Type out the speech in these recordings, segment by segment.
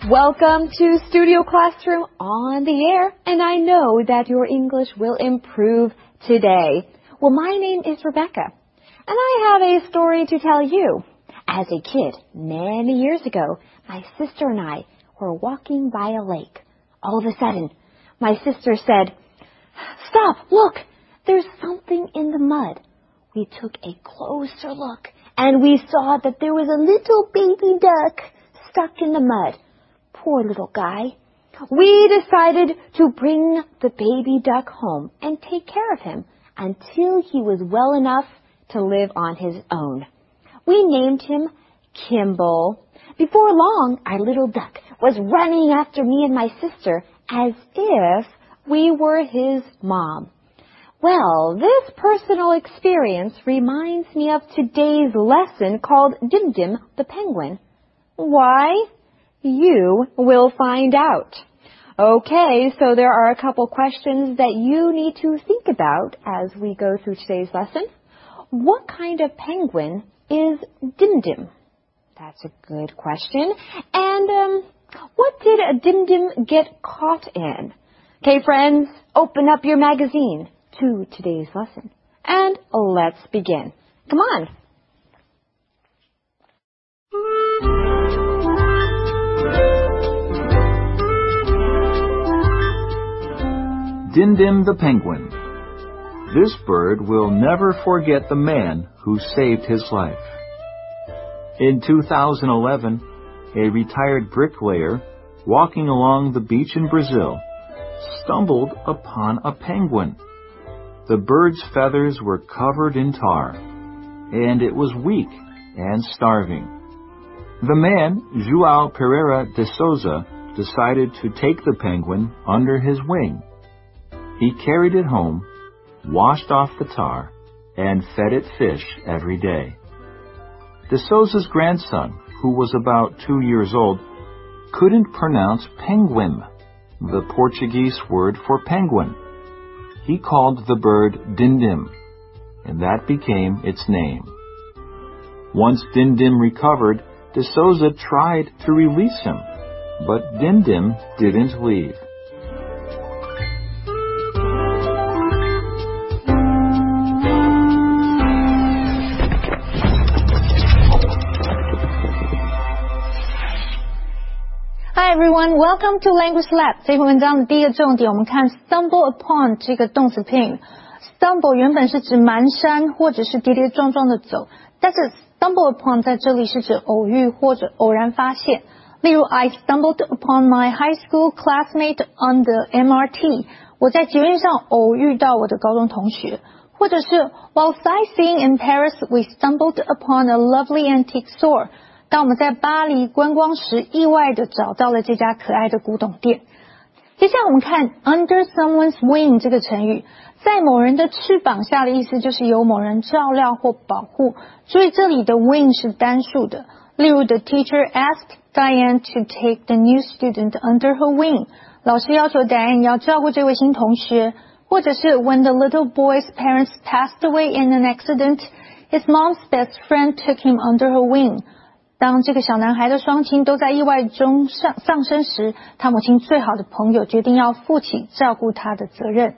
Welcome to Studio Classroom on the air, and I know that your English will improve today. Well, my name is Rebecca, and I have a story to tell you. As a kid, many years ago, my sister and I were walking by a lake. All of a sudden, my sister said, "Stop, look, there's something in the mud." We took a closer look, and we saw that there was a little baby duck stuck in the mud. Poor little guy. We decided to bring the baby duck home and take care of him until he was well enough to live on his own. We named him Kimball. Before long, our little duck was running after me and my sister as if we were his mom. Well, this personal experience reminds me of today's lesson called Dim Dim the Penguin. Why? You will find out. Okay, so there are a couple questions that you need to think about as we go through today's lesson. What kind of penguin is Dim Dim? That's a good question. And what did a Dim Dim get caught in? Okay, friends, open up your magazine to today's lesson. And let's begin. Come on. Dim Dim the Penguin. This bird will never forget the man who saved his life. In 2011, a retired bricklayer walking along the beach in Brazil stumbled upon a penguin. The bird's feathers were covered in tar, and it was weak and starving. The man, João Pereira de Souza, decided to take the penguin under his wing. He carried it home, washed off the tar, and fed it fish every day. De Souza's grandson, who was about 2 years old, couldn't pronounce penguin, the Portuguese word for penguin. He called the bird Dim Dim, and that became its name. Once Dim Dim recovered, De Souza tried to release him, but Dim Dim didn't leave. Hi everyone, welcome to Language Lab. 这篇文章的第一个重点，我们看 stumble upon 这个动词片语。stumble 原本是指蹒跚或者是跌跌撞撞的走，但是 stumble upon 在这里是指偶遇或者偶然发现。例如 I stumbled upon my high school classmate on the MRT. 我在捷运上偶遇到我的高中同学。或者是 While sightseeing in Paris, we stumbled upon a lovely antique store. 当我们在巴黎观光时，意外地找到了这家可爱的古董店。接下来我们看 under someone's wing 这个成语，在某人的翅膀下的意思就是由某人照料或保护。注意这里的 wing 是单数的。例如 The teacher asked Diane to take the new student under her wing. 老师要求 Diane 要照顾这位新同学。或者是 When the little boy's parents passed away in an accident, his mom's best friend took him under her wing. 当这个小男孩的双亲都在意外中丧生时，他母亲最好的朋友决定要负起照顾他的责任。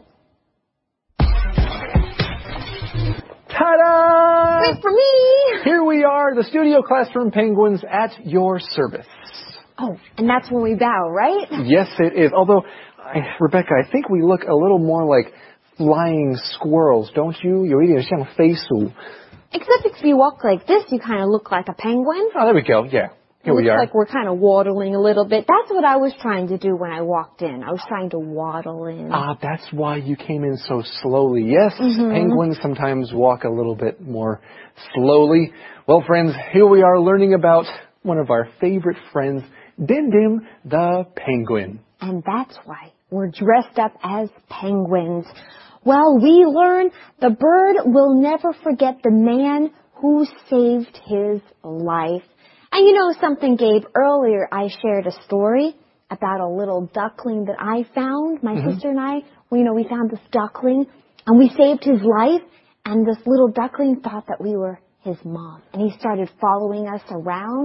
Ta-da! Wait for me! Here we are, the Studio Classroom Penguins at your service. Oh, and that's when we bow, right? Yes, it is. Although, Rebecca, I think we look a little more like flying squirrels, don't you? 有一点像飞鼠。 Except if you walk like this, you kind of look like a penguin. Oh, there we go. Yeah. Here we are. Looks like we're kind of waddling a little bit. That's what I was trying to do when I walked in. I was trying to waddle in. Ah, that's why you came in so slowly. Yes, penguins sometimes walk a little bit more slowly. Well, friends, here we are learning about one of our favorite friends, Dim Dim the penguin. And that's why we're dressed up as penguins. Well, we learn the bird will never forget the man who saved his life. And you know something, Gabe? Earlier I shared a story about a little duckling that I found. My sister and I, we found this duckling and we saved his life. And this little duckling thought that we were his mom. And he started following us around.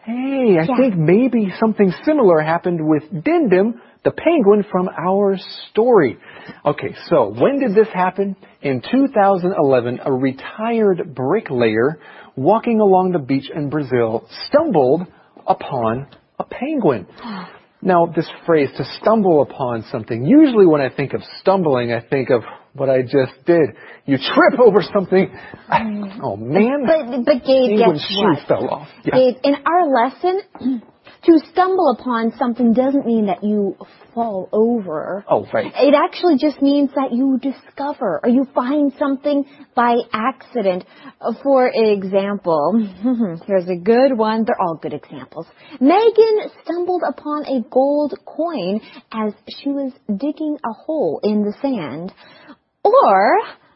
Hey, I think maybe something similar happened with Dindim, the penguin from our story. Okay, so when did this happen? In 2011, a retired bricklayer walking along the beach in Brazil stumbled upon a penguin. Now, this phrase, to stumble upon something, usually when I think of stumbling, I think of what I just did. You trip over something. Oh, man. But Gabe, Penguin's guess shoe what? fell off. Yeah. Gabe, in our lesson, to stumble upon something doesn't mean that you fall over. Oh, right. It actually just means that you discover or you find something by accident. For example, here's a good one. They're all good examples. Megan stumbled upon a gold coin as she was digging a hole in the sand. Or,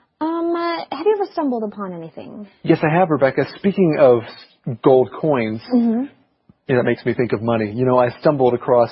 have you ever stumbled upon anything? Yes, I have, Rebecca. Speaking of gold coins, that makes me think of money. You know, I stumbled across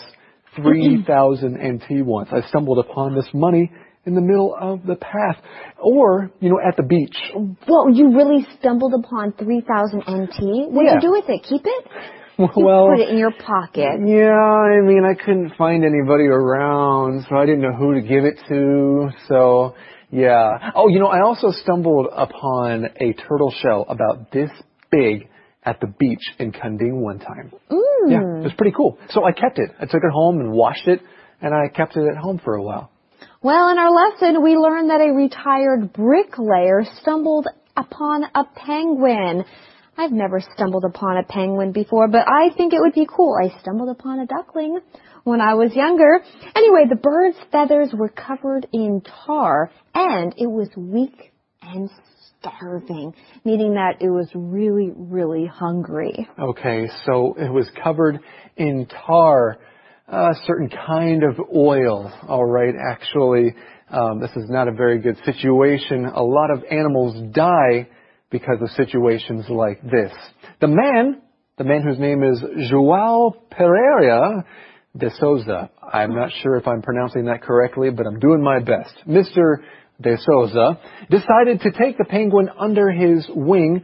3,000 NT once. I stumbled upon this money in the middle of the path. Or, you know, at the beach. Well, you really stumbled upon 3,000 NT? What did you do with it? Keep it? Well, put it in your pocket. Yeah, I mean, I couldn't find anybody around, so I didn't know who to give it to. So, yeah. Oh, you know, I also stumbled upon a turtle shell about this big at the beach in Kanding one time. Yeah, it was pretty cool. So I kept it. I took it home and washed it, and I kept it at home for a while. Well, in our lesson, we learned that a retired bricklayer stumbled upon a penguin. I've never stumbled upon a penguin before, but I think it would be cool. I stumbled upon a duckling when I was younger. Anyway, the bird's feathers were covered in tar, and it was weak and starving, meaning that it was really, really hungry. Okay, so it was covered in tar, a certain kind of oil. All right, actually, this is not a very good situation. A lot of animals die because of situations like this. The man whose name is João Pereira de Souza, I'm not sure if I'm pronouncing that correctly, but I'm doing my best. Mr. de Souza decided to take the penguin under his wing.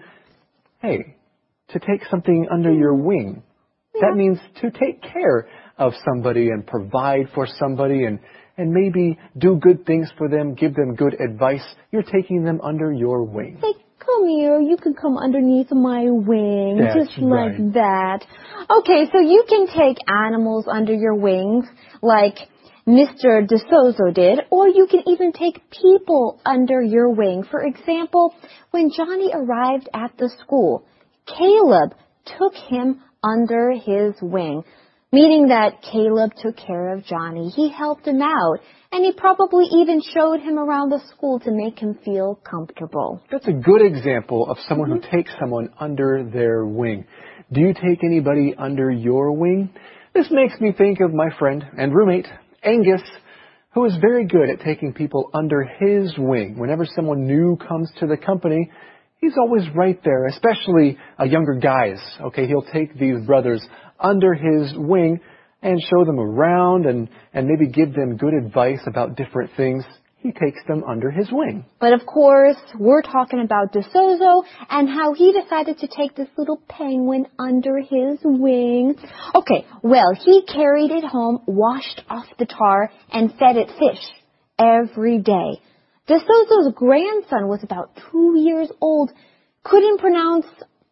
Hey, to take something under your wing, that means to take care of somebody and provide for somebody and maybe do good things for them, give them good advice. You're taking them under your wing. Hey, come here. You can come underneath my wing. That's just like that. Okay, so you can take animals under your wings like Mr. De Souza did, or you can even take people under your wing. For example, when Johnny arrived at the school, Caleb took him under his wing, meaning that Caleb took care of Johnny. He helped him out, and he probably even showed him around the school to make him feel comfortable. That's a good example of someone who takes someone under their wing. Do you take anybody under your wing? This makes me think of my friend and roommate, Angus, who is very good at taking people under his wing. Whenever someone new comes to the company, he's always right there, especially younger guys. Okay, he'll take these brothers under his wing and show them around and maybe give them good advice about different things. He takes them under his wing. But of course, we're talking about De Souza and how he decided to take this little penguin under his wing. Okay, well, he carried it home, washed off the tar, and fed it fish every day. De Souza's grandson was about 2 years old, couldn't pronounce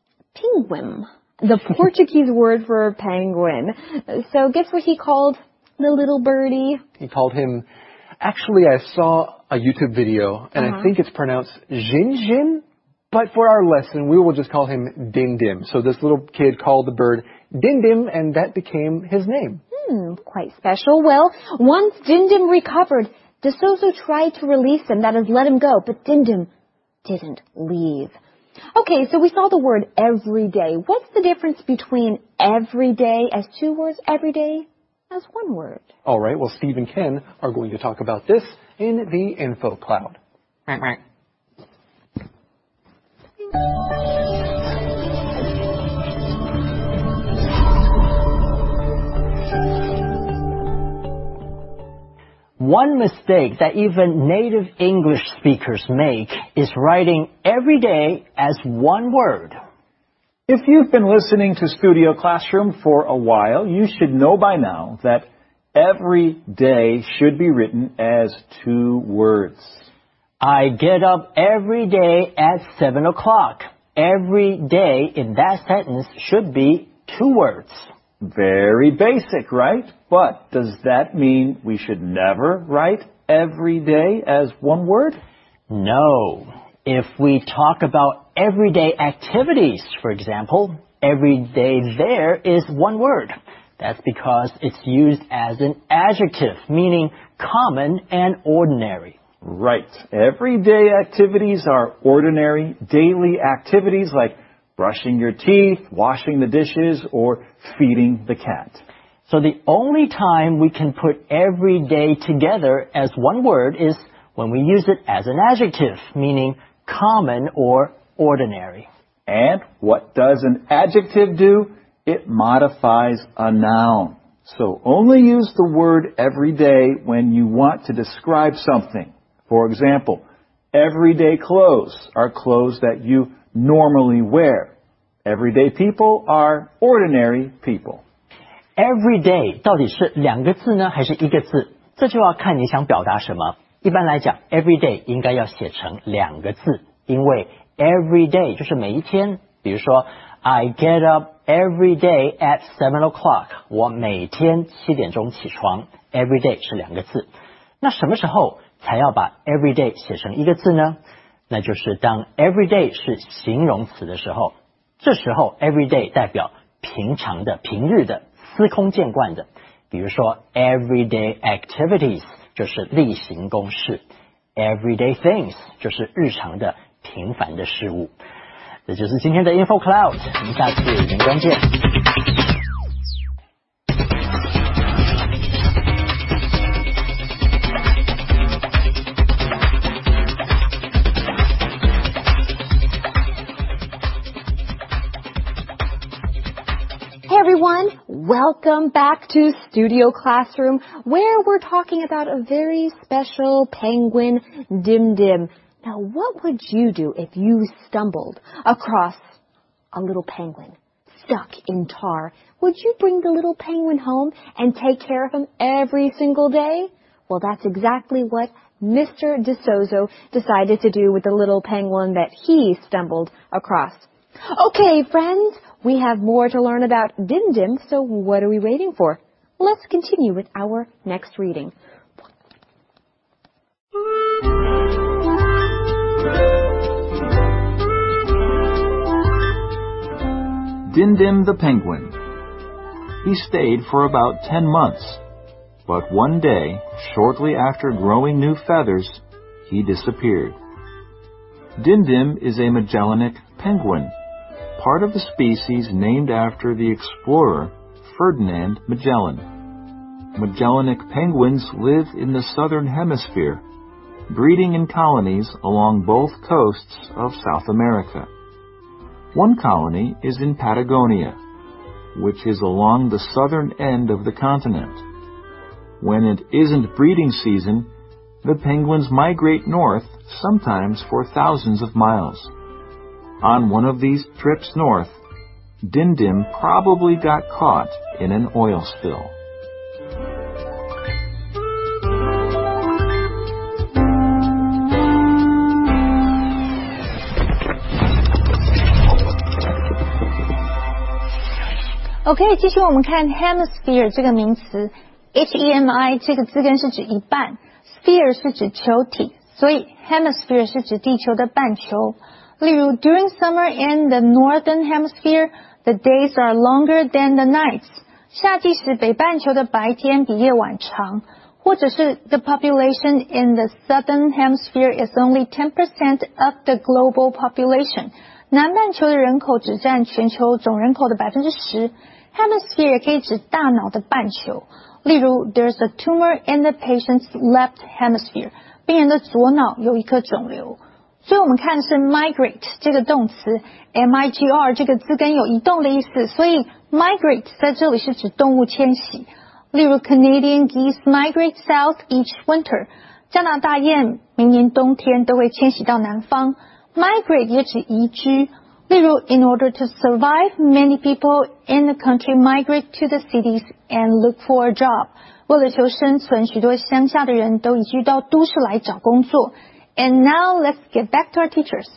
penguin, the Portuguese word for penguin. So guess what he called the little birdie? He called him... Actually, I saw a YouTube video, and I think it's pronounced Jinjin, but for our lesson, we will just call him Dindim. So this little kid called the bird Dindim, and that became his name. Quite special. Well, once Dindim recovered, De Souza tried to release him, that is, let him go, but Dindim didn't leave. Okay, so we saw the word every day. What's the difference between every day as 2 words, every day as 1 word? All right, well, Steve and Ken are going to talk about this in the info cloud. One mistake that even native English speakers make is writing every day as 1 word. If you've been listening to Studio Classroom for a while, you should know by now that every day should be written as 2 words. I get up every day at 7 o'clock. Every day in that sentence should be 2 words. Very basic, right? But does that mean we should never write every day as 1 word? No. If we talk about everyday activities, for example, every day there is 1 word. That's because it's used as an adjective, meaning common and ordinary. Right. Everyday activities are ordinary, daily activities like brushing your teeth, washing the dishes, or feeding the cat. So the only time we can put every day together as 1 word is when we use it as an adjective, meaning common or ordinary. And what does an adjective do? It modifies a noun. So only use the word every day when you want to describe something. For example, everyday clothes are clothes that you normally wear. Everyday people are ordinary people. Everyday 到底是2个字呢，还是1个字？这就要看你想表达什么。一般来讲 everyday 应该要写成2个字，因为 everyday 就是每一天。比如说 I get up every day at 7 o'clock， 我每天7点钟起床。everyday 是2个字。那什么时候才要把 everyday 写成1个字呢？那就是当 everyday 是形容词的时候，这时候 everyday 代表平常的、平日的、司空见惯的。比如说 everyday activities 就是例行公事， everyday things 就是日常的平凡的事物。这就是今天的 Info Cloud， 我们下次人光见。 Hey everyone, welcome back to Studio Classroom, where we're talking about a very special penguin, Dim Dim. Now, what would you do if you stumbled across a little penguin stuck in tar? Would you bring the little penguin home and take care of him every single day? Well, that's exactly what Mr. DeSozo decided to do with the little penguin that he stumbled across. Okay, friends, we have more to learn about Dim Dim, so what are we waiting for? Let's continue with our next reading. Dim Dim the Penguin. He stayed for about 10 months, but one day, shortly after growing new feathers, he disappeared. Dim Dim is a Magellanic penguin, part of the species named after the explorer Ferdinand Magellan. Magellanic penguins live in the southern hemisphere, breeding in colonies along both coasts of South America. One colony is in Patagonia, which is along the southern end of the continent. When it isn't breeding season, the penguins migrate north, sometimes for thousands of miles. On one of these trips north, Dim Dim probably got caught in an oil spill. OK， 继续我们看 hemisphere 这个名词 ，H-E-M-I 这个字根是指一半 ，sphere 是指球体，所以 hemisphere 是指地球的半球。例如 ，During summer in the northern hemisphere, the days are longer than the nights。夏季时北半球的白天比夜晚长，或者是 The population in the southern hemisphere is only 10% of the global population。南半球的人口只占全球总人口的10%。Hemisphere 也可以指大脑的半球，例如 There's a tumor in the patient's left hemisphere， 病人的左脑有一颗肿瘤。所以我们看的是 migrate 这个动词 ，M-I-G-R 这个字根有移动的意思，所以 migrate 在这里是指动物迁徙。例如 Canadian geese migrate south each winter， 加拿大雁明年冬天都会迁徙到南方。Migrate 也指移居。 例如 in order to survive, many people in the country migrate to the cities and look for a job. 为了求生存，许多乡下的人都移居到都市来找工作。And now let's get back to our teachers.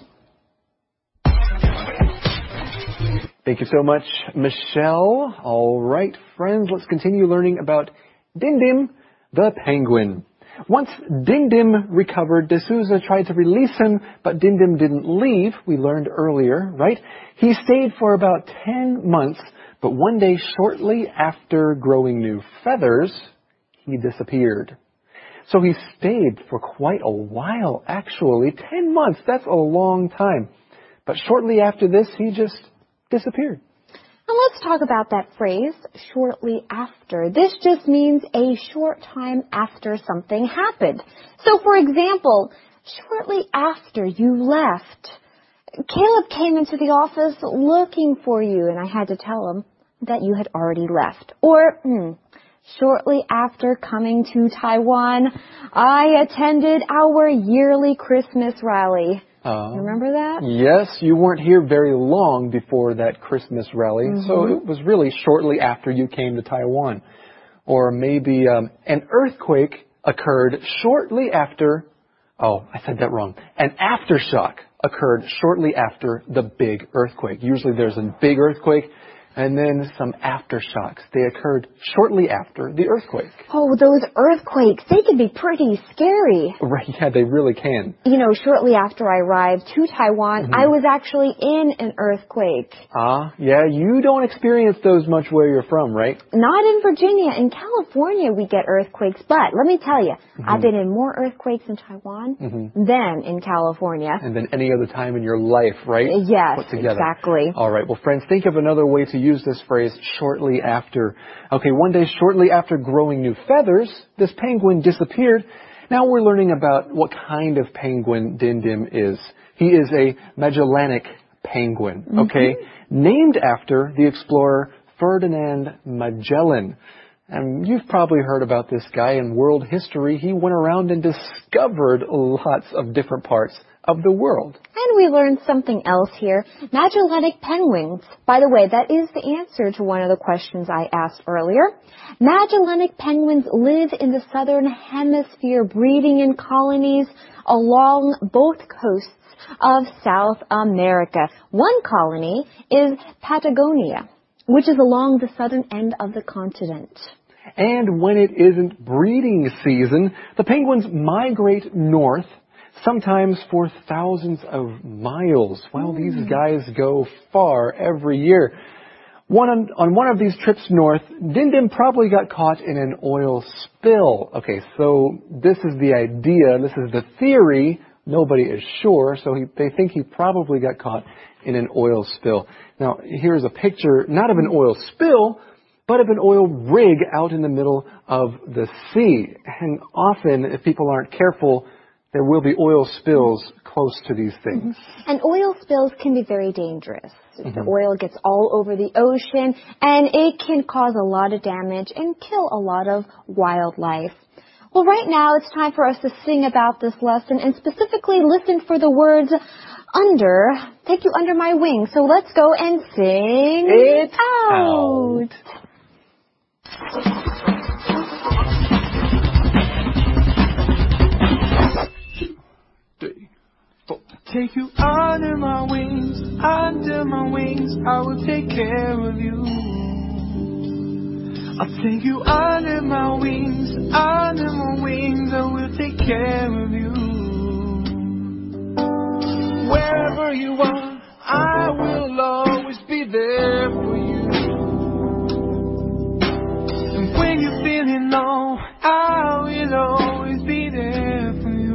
Thank you so much, Michelle. All right, friends, let's continue learning about Dindim the penguin. Once Dindim recovered, D'Souza tried to release him, but Dindim didn't leave. We learned earlier, right? He stayed for about 10 months, but one day shortly after growing new feathers, he disappeared. So he stayed for quite a while, actually. 10 months, that's a long time. But shortly after this, he just disappeared. And let's talk about that phrase, shortly after. This just means a short time after something happened. So, for example, shortly after you left, Caleb came into the office looking for you, and I had to tell him that you had already left. Or, shortly after coming to Taiwan, I attended our yearly Christmas rally. Remember that? Yes, you weren't here very long before that Christmas rally, so it was really shortly after you came to Taiwan. Or maybe an earthquake occurred shortly after, I said that wrong. An aftershock occurred shortly after the big earthquake. Usually there's a big earthquake and then some aftershocks. They occurred shortly after the earthquake. Oh, those earthquakes, they can be pretty scary. Right, yeah, they really can. You know, shortly after I arrived to Taiwan, I was actually in an earthquake. Yeah, you don't experience those much where you're from, right? Not in Virginia. In California, we get earthquakes, but let me tell you, I've been in more earthquakes in Taiwan than in California. And then any other time in your life, right? Yes, Put together. exactly. All right, well, friends, think of another way to use this phrase, shortly after. Okay, one day shortly after growing new feathers, this penguin disappeared. Now we're learning about what kind of penguin Dindim is. He is a Magellanic penguin, okay? Named after the explorer Ferdinand Magellan. And you've probably heard about this guy in world history. He went around and discovered lots of different parts of the world. And we learned something else here. Magellanic penguins. By the way, that is the answer to one of the questions I asked earlier. Magellanic penguins live in the southern hemisphere, breeding in colonies along both coasts of South America. One colony is Patagonia, which is along the southern end of the continent. And when it isn't breeding season, the penguins migrate north, sometimes for thousands of miles. Well, these guys go far every year. On one of these trips north, Dindim probably got caught in an oil spill. Okay, so this is the idea, this is the theory. Nobody is sure, so they think he probably got caught in an oil spill. Now, here's a picture, not of an oil spill, but of an oil rig out in the middle of the sea. And often, if people aren't careful, there will be oil spills close to these things. And oil spills can be very dangerous. The oil gets all over the ocean, and it can cause a lot of damage and kill a lot of wildlife. Well, right now it's time for us to sing about this lesson and specifically listen for the words under, take you under my wing. So let's go and sing it out. Take you under my wings, I will take care of you. I'll take you under my wings, I will take care of you. Wherever you are, I will always be there for you. And when you're feeling low, I will always be there for you.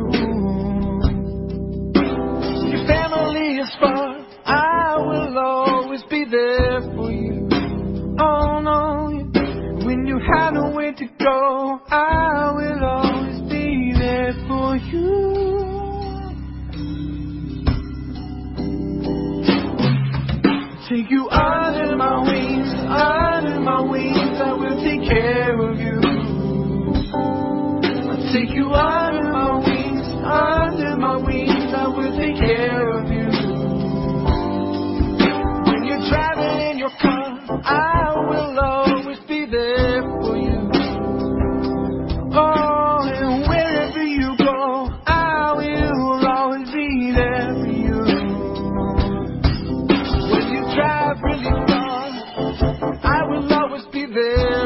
Your family is far, I will always be there for you. Oh no, when you have nowhere to go, I will always be there for you. Take you under my wings, I will take care of you. I'll take you under my wings, I will take care of you.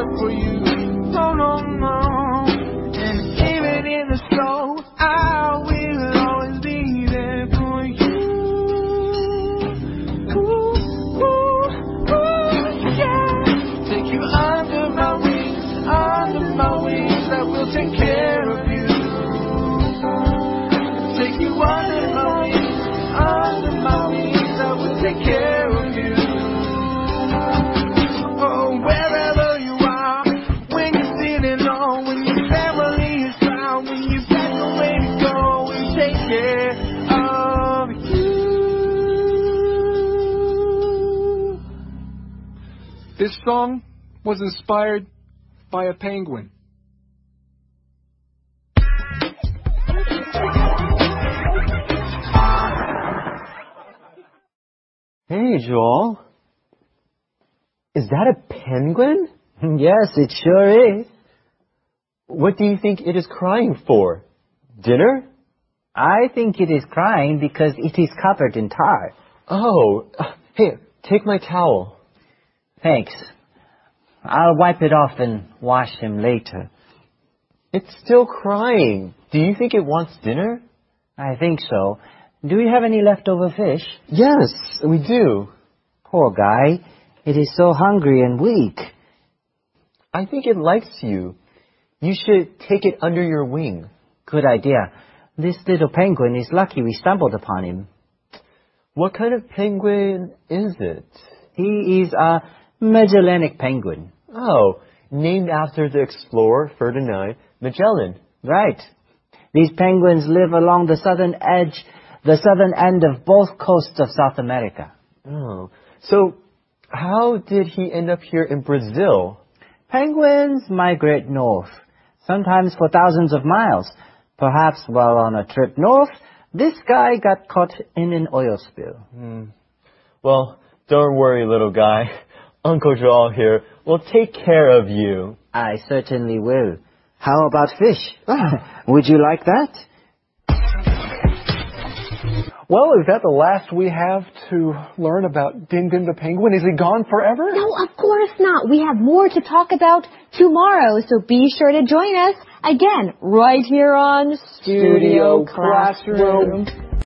for you. No, no, no. And even in the snow, I will always be there for you. Ooh, ooh, ooh, yeah. Take you under my wings, I will take care of you. Take you under my wings, I will take care of you. Oh, wherever you are, when you're feeling low, when your family is found, when you've got nowhere to go, we'll take care of you. This song was inspired by a penguin. Hey, Joel. Is that a penguin? Yes, it sure is. What do you think it is crying for? Dinner? I think it is crying because it is covered in tar. Oh, here, take my towel. Thanks. I'll wipe it off and wash him later. It's still crying. Do you think it wants dinner? I think so. Do you have any leftover fish? Yes, we do. Poor guy. It is so hungry and weak. I think it likes you. You should take it under your wing. Good idea. This little penguin is lucky we stumbled upon him. What kind of penguin is it? He is a Magellanic penguin. Oh, named after the explorer Ferdinand Magellan. Right. These penguins live along the southern end of both coasts of South America. Oh, so how did he end up here in Brazil? Penguins migrate north, sometimes for thousands of miles. Perhaps while on a trip north, this guy got caught in an oil spill. Well, don't worry, little guy. Uncle Joel here will take care of you. I certainly will. How about fish? Would you like that? Well, is that the last we have to learn about Din Din the penguin? Is he gone forever? No, of course not. We have more to talk about tomorrow, so be sure to join us again right here on Studio Classroom.